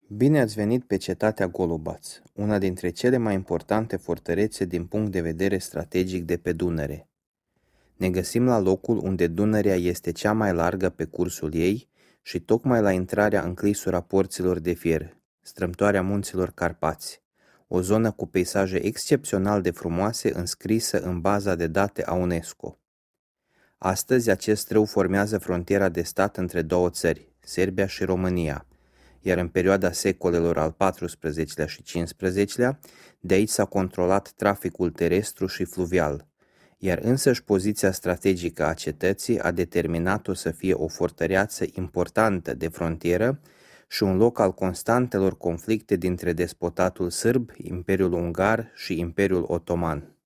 Bine ați venit pe cetatea Golubaț, una dintre cele mai importante fortărețe din punct de vedere strategic de pe Dunăre. Ne găsim la locul unde Dunărea este cea mai largă pe cursul ei și tocmai la intrarea în clisura porților de fier, strâmtoarea munților Carpați, o zonă cu peisaje excepțional de frumoase înscrisă în baza de date a UNESCO. Astăzi acest râu formează frontiera de stat între două țări, Serbia și România, iar în perioada secolelor al XIV-lea și XV-lea, de aici s-a controlat traficul terestru și fluvial, iar însăși poziția strategică a cetății a determinat-o să fie o fortăreață importantă de frontieră și un loc al constantelor conflicte dintre despotatul sârb, Imperiul Ungar și Imperiul Otoman.